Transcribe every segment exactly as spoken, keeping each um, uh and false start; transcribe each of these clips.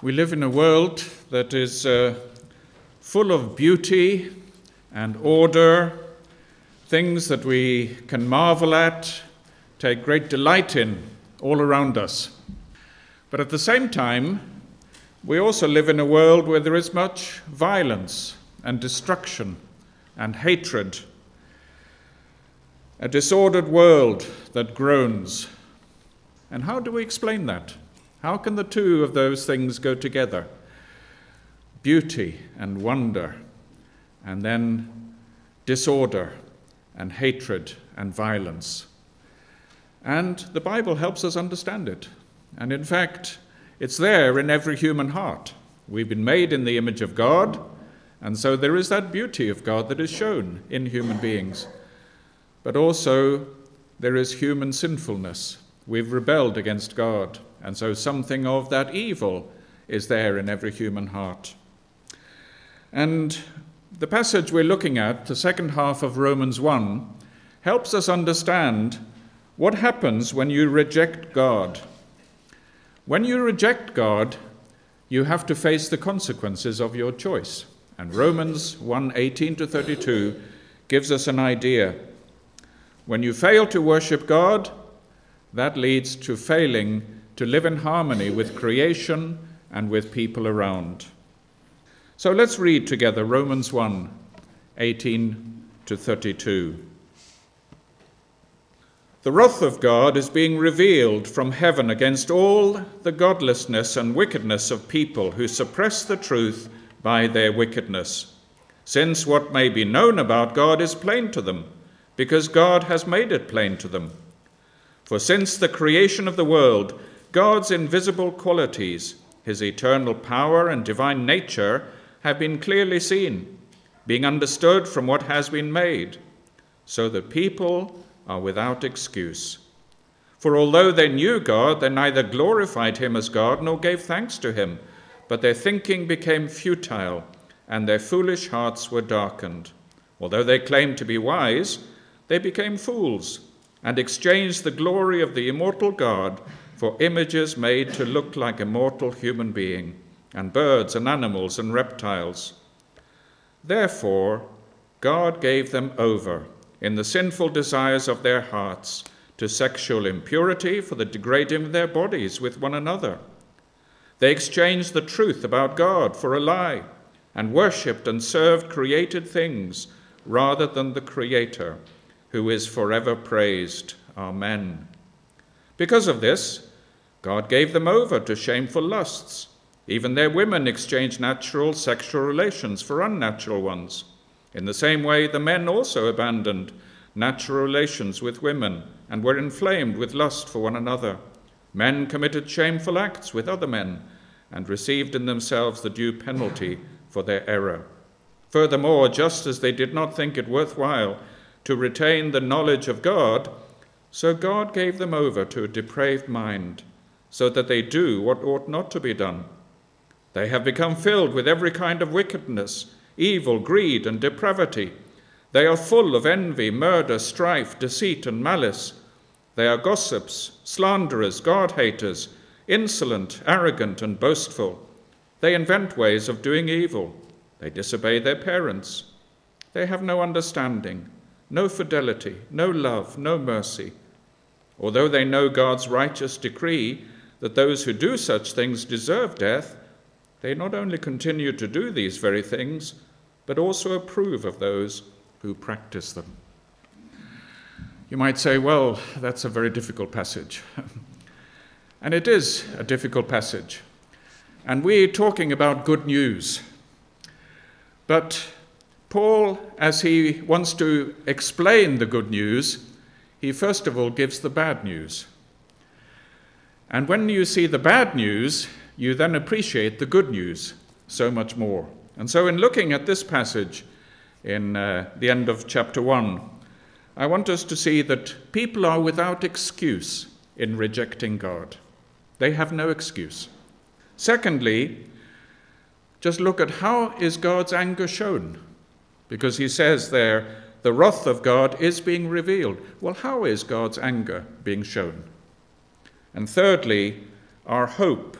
We live in a world that is uh, full of beauty and order, things that we can marvel at, take great delight in all around us. But at the same time, we also live in a world where there is much violence and destruction and hatred, a disordered world that groans. And how do we explain that? How can the two of those things go together? Beauty and wonder, and then disorder and hatred and violence. And the Bible helps us understand it. And in fact, it's there in every human heart. We've been made in the image of God, and so there is that beauty of God that is shown in human beings. But also, there is human sinfulness. We've rebelled against God, and so something of that evil is there in every human heart. And the passage we're looking at, the second half of Romans one, helps us understand what happens when you reject God. When you reject God, you have to face the consequences of your choice. And Romans one, eighteen to thirty-two gives us an idea. When you fail to worship God, that leads to failing to live in harmony with creation and with people around. So let's read together Romans one, eighteen to thirty-two. The wrath of God is being revealed from heaven against all the godlessness and wickedness of people who suppress the truth by their wickedness, since what may be known about God is plain to them, because God has made it plain to them. For since the creation of the world, God's invisible qualities, his eternal power and divine nature, have been clearly seen, being understood from what has been made, so that people are without excuse. For although they knew God, they neither glorified him as God nor gave thanks to him, but their thinking became futile, and their foolish hearts were darkened. Although they claimed to be wise, they became fools, and exchanged the glory of the immortal God for images made to look like a mortal human being, and birds and animals and reptiles. Therefore, God gave them over in the sinful desires of their hearts to sexual impurity for the degrading of their bodies with one another. They exchanged the truth about God for a lie, and worshipped and served created things rather than the Creator, who is forever praised. Amen. Because of this, God gave them over to shameful lusts. Even their women exchanged natural sexual relations for unnatural ones. In the same way, the men also abandoned natural relations with women and were inflamed with lust for one another. Men committed shameful acts with other men and received in themselves the due penalty for their error. Furthermore, just as they did not think it worthwhile to retain the knowledge of God, so God gave them over to a depraved mind, so that they do what ought not to be done. They have become filled with every kind of wickedness, evil, greed, and depravity. They are full of envy, murder, strife, deceit, and malice. They are gossips, slanderers, God-haters, insolent, arrogant, and boastful. They invent ways of doing evil. They disobey their parents. They have no understanding, no fidelity, no love, no mercy. Although they know God's righteous decree that those who do such things deserve death, they not only continue to do these very things, but also approve of those who practice them. You might say, well, that's a very difficult passage. And it is a difficult passage. And we're talking about good news. But Paul, as he wants to explain the good news, he first of all gives the bad news. And when you see the bad news, you then appreciate the good news so much more. And so in looking at this passage in uh, the end of chapter one, I want us to see that people are without excuse in rejecting God. They have no excuse. Secondly, just look at how is God's anger shown? Because he says there, the wrath of God is being revealed. Well, how is God's anger being shown? And thirdly, our hope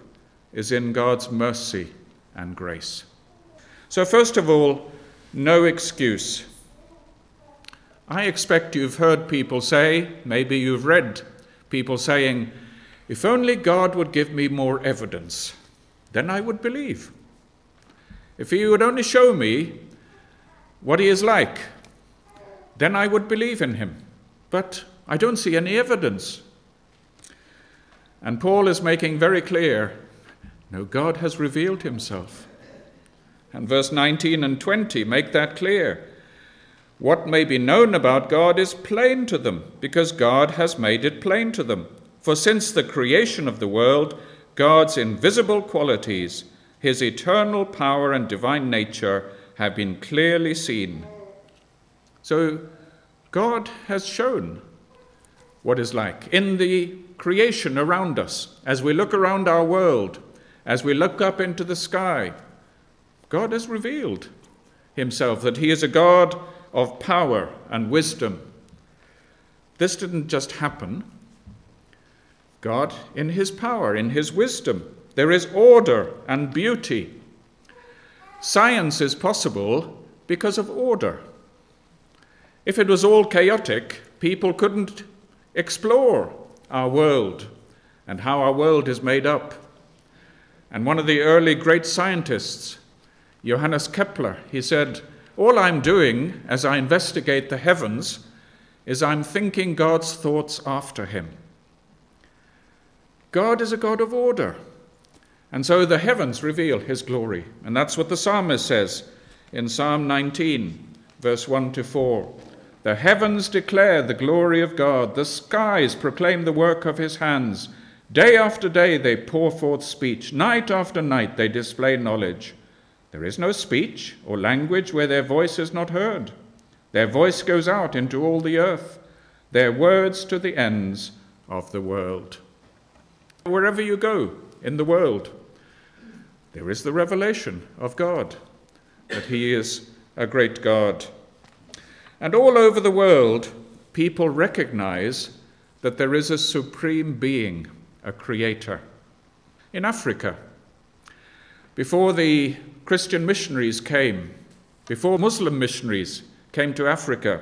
is in God's mercy and grace. So first of all, no excuse. I expect you've heard people say, maybe you've read people saying, if only God would give me more evidence, then I would believe. If he would only show me what he is like, then I would believe in him. But I don't see any evidence. And Paul is making very clear, no, God has revealed himself. And verse nineteen and twenty make that clear. What may be known about God is plain to them, because God has made it plain to them. For since the creation of the world, God's invisible qualities, his eternal power and divine nature, have been clearly seen. So God has shown what is like in the creation around us. As we look around our world, as we look up into the sky, God has revealed himself, that he is a God of power and wisdom. This didn't just happen. God, in his power, in his wisdom, there is order and beauty. Science is possible because of order. If it was all chaotic, people couldn't explore our world and how our world is made up. And one of the early great scientists, Johannes Kepler, he said, all I'm doing as I investigate the heavens is I'm thinking God's thoughts after him. God is a God of order. And so the heavens reveal his glory. And that's what the psalmist says in Psalm nineteen, verse one to four. The heavens declare the glory of God. The skies proclaim the work of his hands. Day after day they pour forth speech. Night after night they display knowledge. There is no speech or language where their voice is not heard. Their voice goes out into all the earth, their words to the ends of the world. Wherever you go in the world, there is the revelation of God, that he is a great God. And all over the world, people recognize that there is a supreme being, a creator. In Africa, before the Christian missionaries came, before Muslim missionaries came to Africa,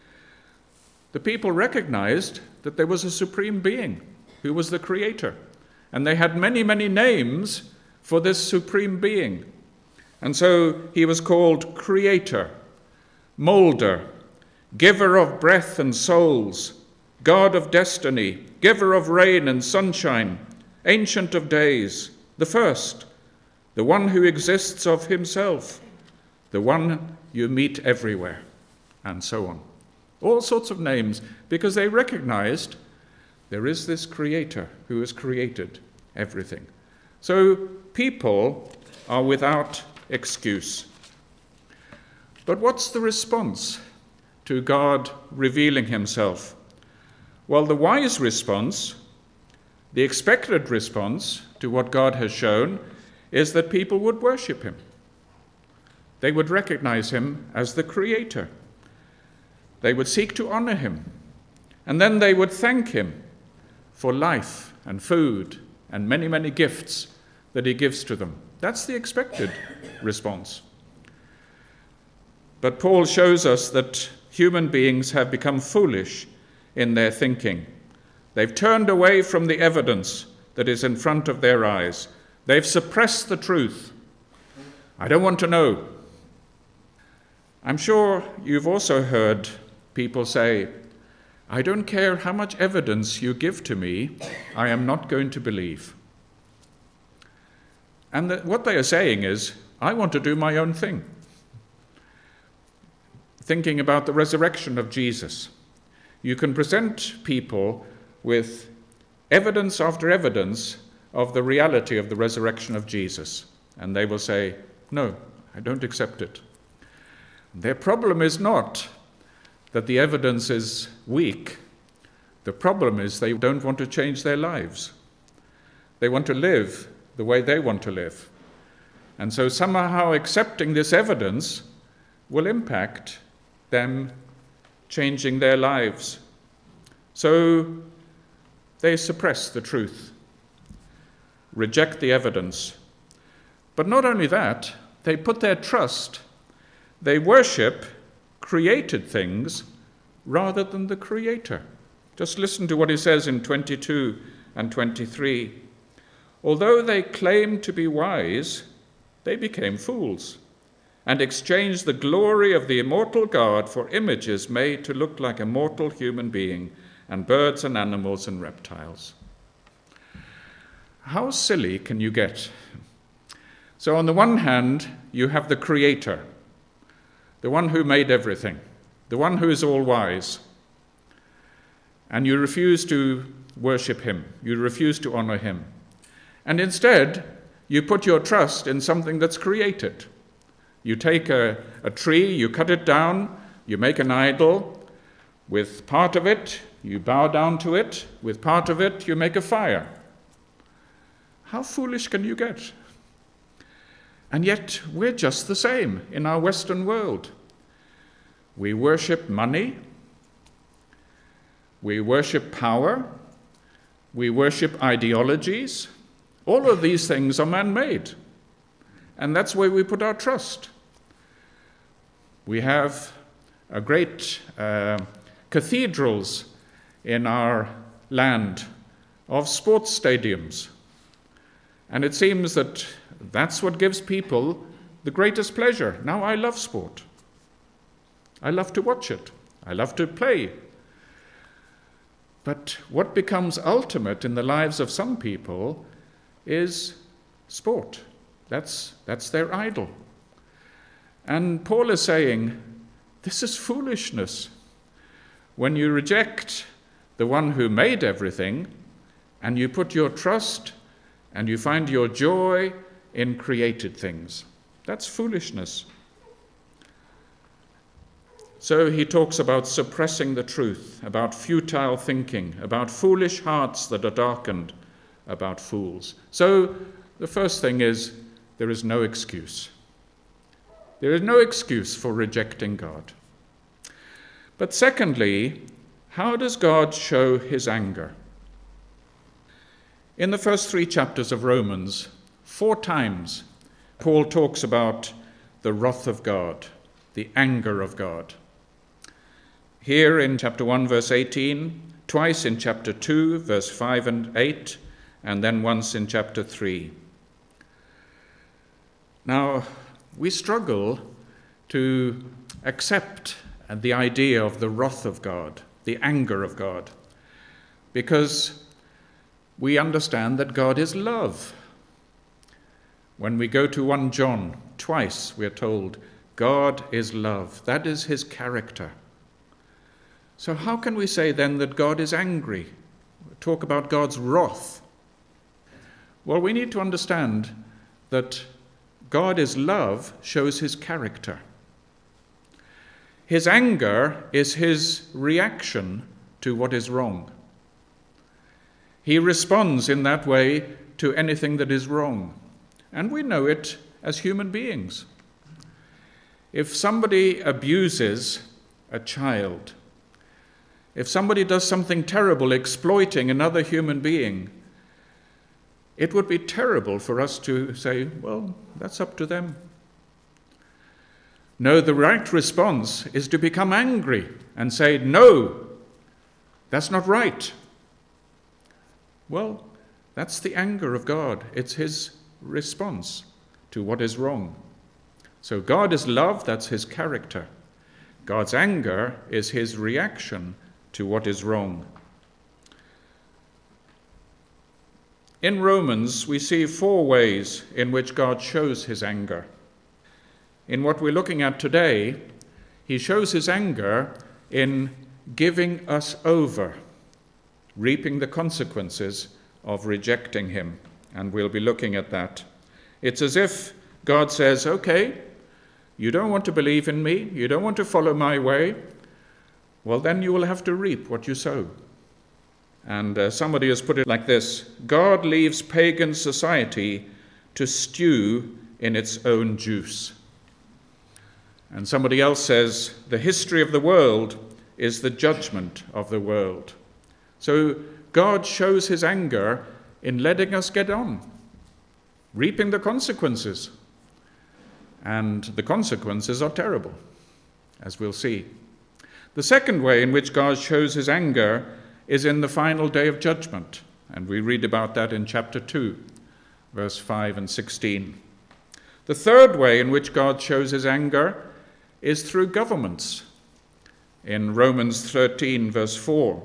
the people recognized that there was a supreme being who was the creator. And they had many, many names for this supreme being. And so he was called Creator, Molder, Giver of breath and souls, God of destiny, Giver of rain and sunshine, Ancient of days, the first, the one who exists of himself, the one you meet everywhere, and so on. All sorts of names, because they recognized there is this creator who has created everything. So people are without excuse. But what's the response to God revealing himself? Well, the wise response, the expected response to what God has shown, is that people would worship him. They would recognize him as the creator. They would seek to honor him. And then they would thank him for life and food and many, many gifts that he gives to them. That's the expected response. But Paul shows us that human beings have become foolish in their thinking. They've turned away from the evidence that is in front of their eyes. They've suppressed the truth. I don't want to know. I'm sure you've also heard people say, I don't care how much evidence you give to me, I am not going to believe. And the, what they are saying is, I want to do my own thing. Thinking about the resurrection of Jesus. You can present people with evidence after evidence of the reality of the resurrection of Jesus. And they will say, no, I don't accept it. Their problem is not that the evidence is weak. The problem is they don't want to change their lives. They want to live the way they want to live. And so somehow accepting this evidence will impact them changing their lives. So they suppress the truth. reject the evidence. But not only that, they put their trust, they worship created things rather than the Creator. Just listen to what he says in twenty-two and twenty-three. Although they claimed to be wise, they became fools and exchanged the glory of the immortal God for images made to look like a mortal human being and birds and animals and reptiles. How silly can you get? So on the one hand, you have the Creator, the one who made everything, the one who is all-wise, and you refuse to worship him, you refuse to honor him. And instead, you put your trust in something that's created. You take a, a tree, you cut it down, you make an idol. With part of it, you bow down to it. With part of it, you make a fire. How foolish can you get? And yet, we're just the same in our Western world. We worship money. We worship power. We worship ideologies. All of these things are man-made. And that's where we put our trust. We have a great uh, cathedrals in our land of sports stadiums. And it seems that that's what gives people the greatest pleasure. Now, I love sport. I love to watch it. I love to play. But what becomes ultimate in the lives of some people is sport. That's, that's their idol. And Paul is saying, this is foolishness. When you reject the one who made everything, and you put your trust and you find your joy in created things, that's foolishness. So he talks about suppressing the truth, about futile thinking, about foolish hearts that are darkened, about fools. So the first thing is, there is no excuse. There is no excuse for rejecting God. But secondly, how does God show his anger? In the first three chapters of Romans, four times, Paul talks about the wrath of God, the anger of God. Here in chapter one, verse eighteen, twice in chapter two, verse five and eight, and then once in chapter three. Now, we struggle to accept the idea of the wrath of God, the anger of God, because we understand that God is love. When we go to First John, twice we're told, God is love. That is his character. So how can we say then that God is angry? Talk about God's wrath. Well, we need to understand that God is love shows his character. His anger is his reaction to what is wrong. He responds in that way to anything that is wrong. And we know it as human beings. If somebody abuses a child, if somebody does something terrible, exploiting another human being, it would be terrible for us to say, well, that's up to them. No, the right response is to become angry and say, no, that's not right. Well, that's the anger of God. It's his response to what is wrong. So God is love, that's his character. God's anger is his reaction to what is wrong. In Romans, we see four ways in which God shows his anger. In what we're looking at today, he shows his anger in giving us over, reaping the consequences of rejecting him. And we'll be looking at that. It's as if God says, okay, you don't want to believe in me, you don't want to follow my way, well, then you will have to reap what you sow. And uh, somebody has put it like this: God leaves pagan society to stew in its own juice. And somebody else says, the history of the world is the judgment of the world. So God shows his anger in letting us get on, reaping the consequences. And the consequences are terrible, as we'll see. The second way in which God shows his anger is in the final day of judgment. And we read about that in chapter two, verse five and sixteen. The third way in which God shows his anger is through governments. In Romans thirteen, verse four,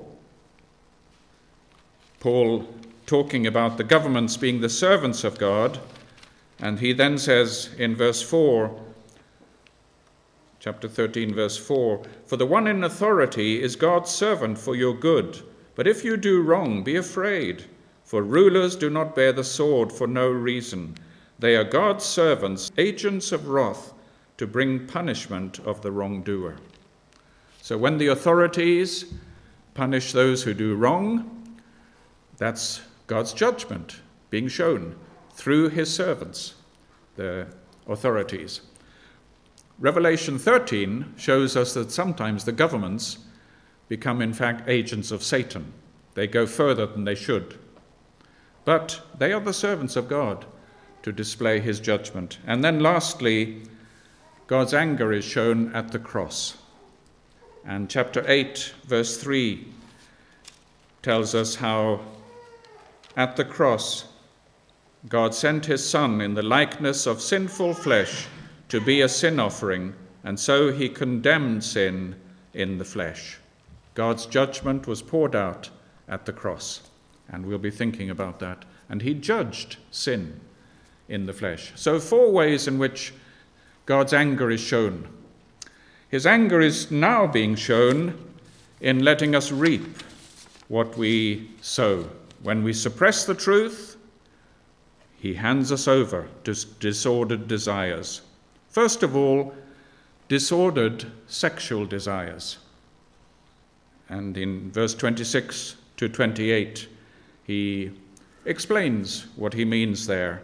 Paul talking about the governments being the servants of God, and he then says in verse four, chapter thirteen, verse four, "For the one in authority is God's servant for your good. But if you do wrong, be afraid, for rulers do not bear the sword for no reason. They are God's servants, agents of wrath, to bring punishment of the wrongdoer." So when the authorities punish those who do wrong, that's God's judgment being shown through his servants, the authorities. Revelation thirteen shows us that sometimes the governments become in fact agents of Satan. They go further than they should. But they are the servants of God to display his judgment. And then lastly, God's anger is shown at the cross. And chapter eight, verse three tells us how at the cross God sent his Son in the likeness of sinful flesh to be a sin offering, and so he condemned sin in the flesh. God's judgment was poured out at the cross, and we'll be thinking about that. And he judged sin in the flesh. So four ways in which God's anger is shown. His anger is now being shown in letting us reap what we sow. When we suppress the truth, he hands us over to disordered desires. First of all, disordered sexual desires. And in verse twenty-six to twenty-eight, he explains what he means there.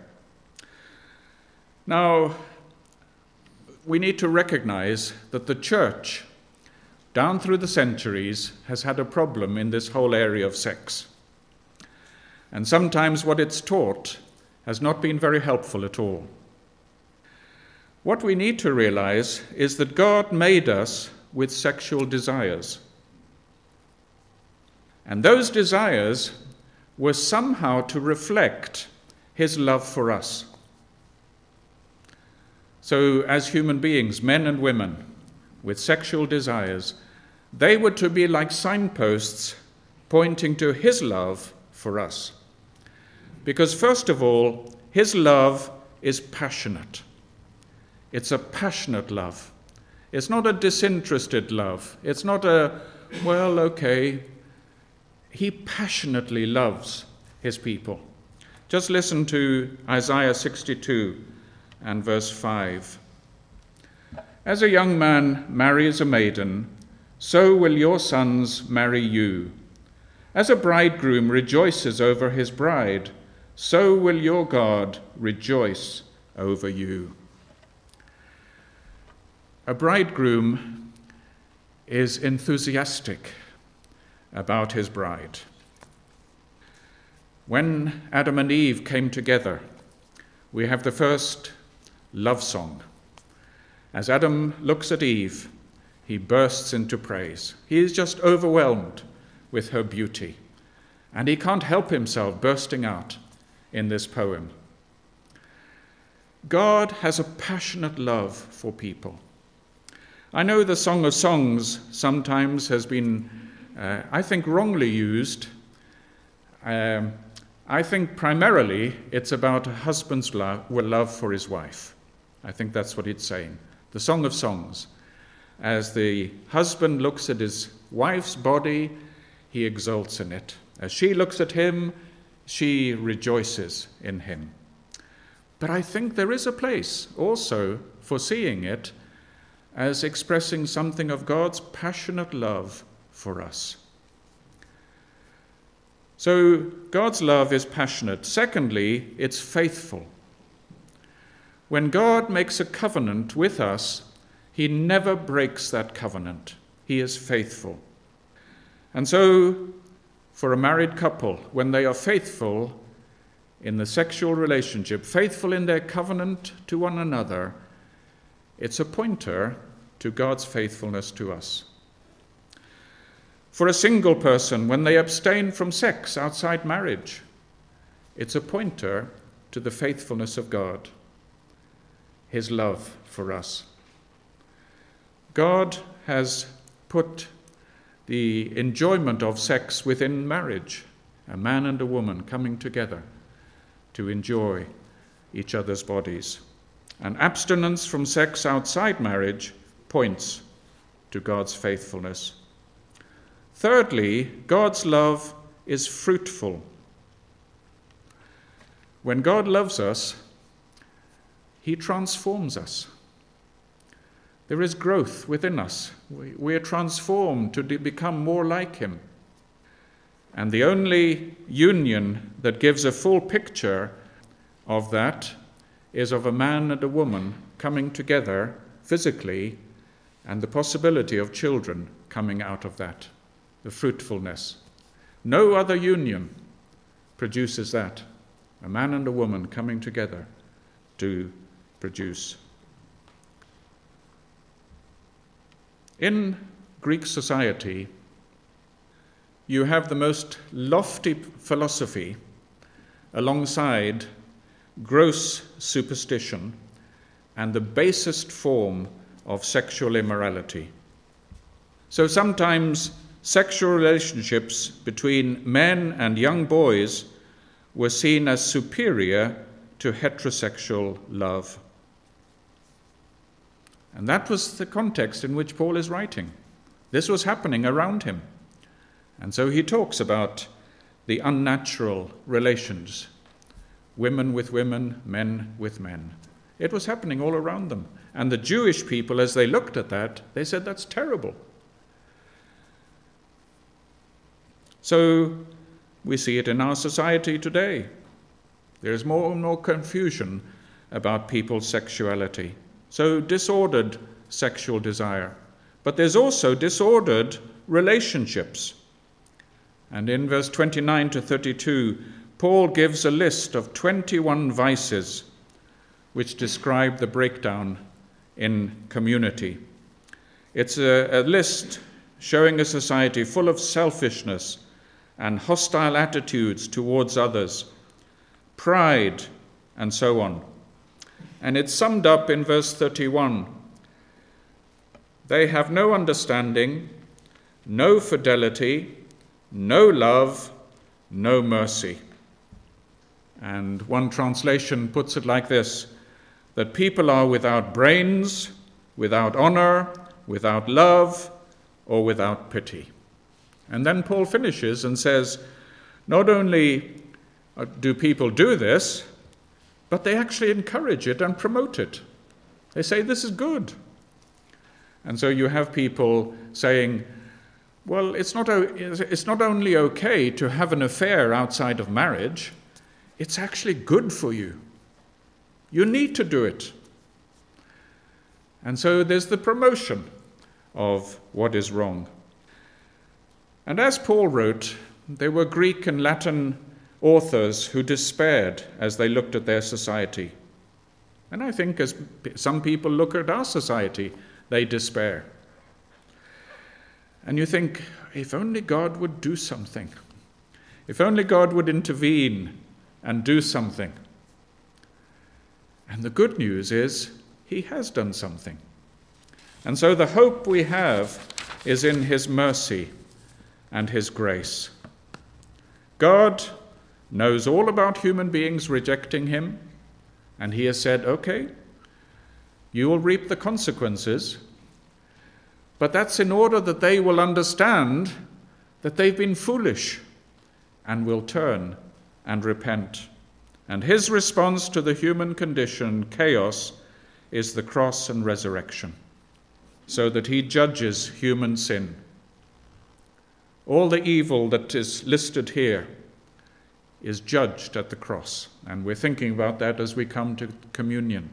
Now, we need to recognize that the church, down through the centuries, has had a problem in this whole area of sex. And sometimes what it's taught has not been very helpful at all. What we need to realize is that God made us with sexual desires. And those desires were somehow to reflect his love for us. So as human beings, men and women, with sexual desires, they were to be like signposts pointing to his love for us. Because first of all, his love is passionate. It's a passionate love. It's not a disinterested love. It's not a, well, okay. He passionately loves his people. Just listen to Isaiah sixty-two and verse five. "As a young man marries a maiden, so will your sons marry you. As a bridegroom rejoices over his bride, so will your God rejoice over you." A bridegroom is enthusiastic about his bride. When Adam and Eve came together, we have the first love song. As Adam looks at Eve, he bursts into praise. He is just overwhelmed with her beauty, and he can't help himself bursting out in this poem. God has a passionate love for people. I know the Song of Songs sometimes has been, uh, I think, wrongly used. Um, I think primarily it's about a husband's love, love for his wife. I think that's what it's saying. The Song of Songs. As the husband looks at his wife's body, he exults in it. As she looks at him, she rejoices in him. But I think there is a place also for seeing it as expressing something of God's passionate love for us. So God's love is passionate. Secondly, it's faithful. When God makes a covenant with us, he never breaks that covenant. He is faithful. And so, for a married couple, when they are faithful, in the sexual relationship, faithful in their covenant to one another, it's a pointer to God's faithfulness to us. For a single person, when they abstain from sex outside marriage, it's a pointer to the faithfulness of God, his love for us. God has put the enjoyment of sex within marriage, a man and a woman coming together to enjoy each other's bodies. And abstinence from sex outside marriage points to God's faithfulness. Thirdly, God's love is fruitful. When God loves us, he transforms us. There is growth within us. We, we are transformed to de- become more like him. And the only union that gives a full picture of that is of a man and a woman coming together physically, and the possibility of children coming out of that, the fruitfulness. No other union produces that, a man and a woman coming together to produce. In Greek society, you have the most lofty philosophy alongside gross superstition and the basest form of sexual immorality. So sometimes sexual relationships between men and young boys were seen as superior to heterosexual love. And that was the context in which Paul is writing. This was happening around him. And so he talks about the unnatural relations, women with women, men with men. It was happening all around them. And the Jewish people, as they looked at that, they said, that's terrible. So we see it in our society today. There is more and more confusion about people's sexuality. So disordered sexual desire. But there's also disordered relationships. And in verse twenty-nine to thirty-two, Paul gives a list of twenty-one vices which describe the breakdown in community. It's a, a list showing a society full of selfishness and hostile attitudes towards others, pride, and so on. And it's summed up in verse thirty-one. They have no understanding, no fidelity, no love, no mercy. And one translation puts it like this, that people are without brains, without honor, without love, or without pity. And then Paul finishes and says, not only do people do this, but they actually encourage it and promote it. They say, this is good. And so you have people saying, well, it's not, it's not only okay to have an affair outside of marriage, it's actually good for you. You need to do it. And so there's the promotion of what is wrong. And as Paul wrote, there were Greek and Latin authors who despaired as they looked at their society. And I think as some people look at our society, they despair. And you think, if only God would do something. If only God would intervene and do something. And the good news is, he has done something. And so the hope we have is in his mercy and his grace. God knows all about human beings rejecting him, and he has said, okay, you will reap the consequences, but that's in order that they will understand that they've been foolish and will turn and repent. And his response to the human condition, chaos, is the cross and resurrection, so that he judges human sin. All the evil that is listed here is judged at the cross, and we're thinking about that as we come to communion.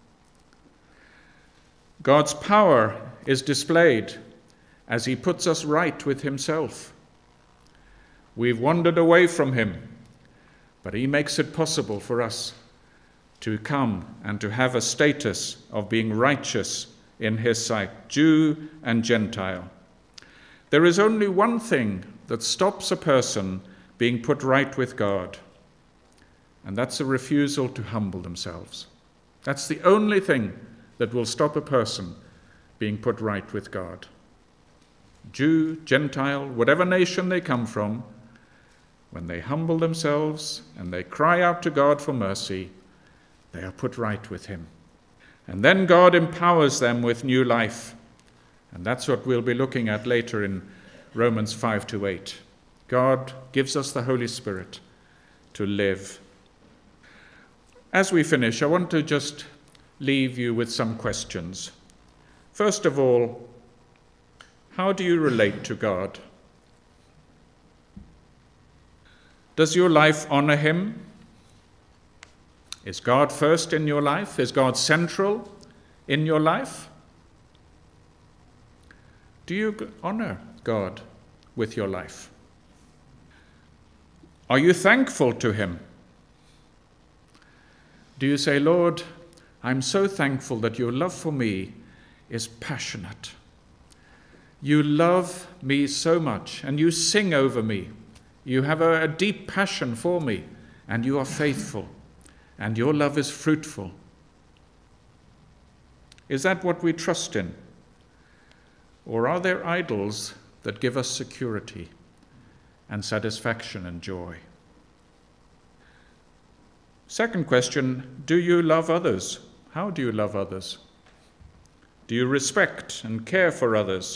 God's power is displayed as he puts us right with himself. We've wandered away from him. But he makes it possible for us to come and to have a status of being righteous in his sight, Jew and Gentile. There is only one thing that stops a person being put right with God, and that's a refusal to humble themselves. That's the only thing that will stop a person being put right with God. Jew, Gentile, whatever nation they come from, when they humble themselves and they cry out to God for mercy, they are put right with him. And then God empowers them with new life. And that's what we'll be looking at later in Romans five to eight. God gives us the Holy Spirit to live. As we finish, I want to just leave you with some questions. First of all, how do you relate to God? Does your life honor him? Is God first in your life? Is God central in your life? Do you honor God with your life? Are you thankful to him? Do you say, Lord, I'm so thankful that your love for me is passionate. You love me so much, and you sing over me. You have a, a deep passion for me, and you are faithful, and your love is fruitful. Is that what we trust in? Or are there idols that give us security and satisfaction and joy? Second question, do you love others? How do you love others? Do you respect and care for others?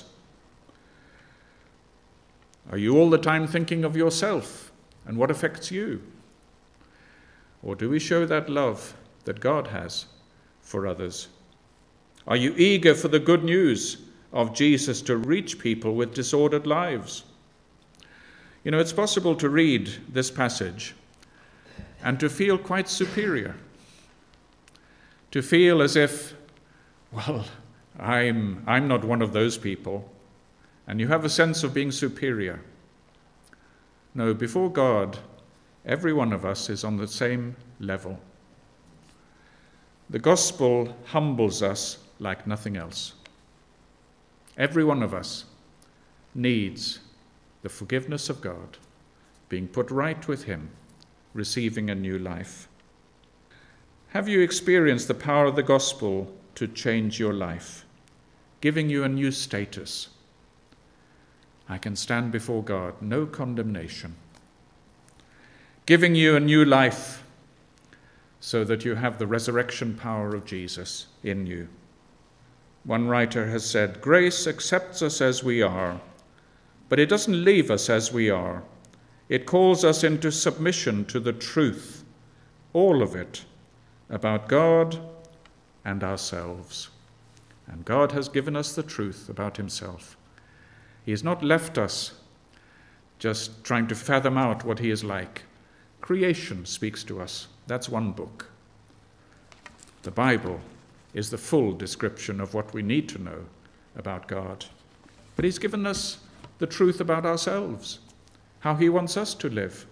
Are you all the time thinking of yourself and what affects you? Or do we show that love that God has for others? Are you eager for the good news of Jesus to reach people with disordered lives? You know, it's possible to read this passage and to feel quite superior, to feel as if, well, I'm, I'm not one of those people, and you have a sense of being superior. No, before God, every one of us is on the same level. The gospel humbles us like nothing else. Every one of us needs the forgiveness of God, being put right with him, receiving a new life. Have you experienced the power of the gospel to change your life, giving you a new status? I can stand before God, no condemnation. Giving you a new life so that you have the resurrection power of Jesus in you. One writer has said, grace accepts us as we are, but it doesn't leave us as we are. It calls us into submission to the truth, all of it, about God and ourselves. And God has given us the truth about himself. He has not left us just trying to fathom out what he is like. Creation speaks to us. That's one book. The Bible is the full description of what we need to know about God. But he's given us the truth about ourselves, how he wants us to live.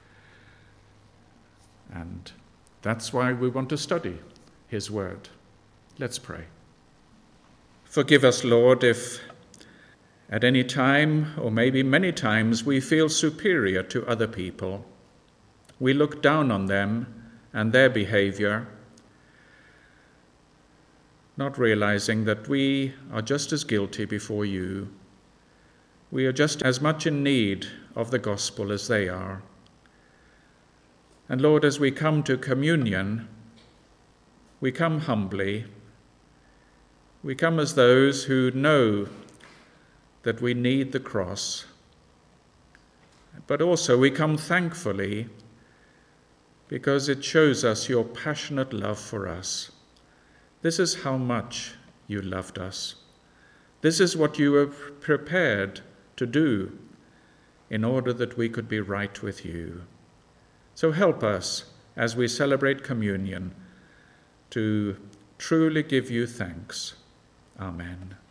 And that's why we want to study his word. Let's pray. Forgive us, Lord, if at any time, or maybe many times, we feel superior to other people. We look down on them and their behavior, not realizing that we are just as guilty before you. We are just as much in need of the gospel as they are. And Lord, as we come to communion, we come humbly. We come as those who know that we need the cross. But also we come thankfully because it shows us your passionate love for us. This is how much you loved us. This is what you were prepared to do in order that we could be right with you. So help us as we celebrate communion to truly give you thanks. Amen.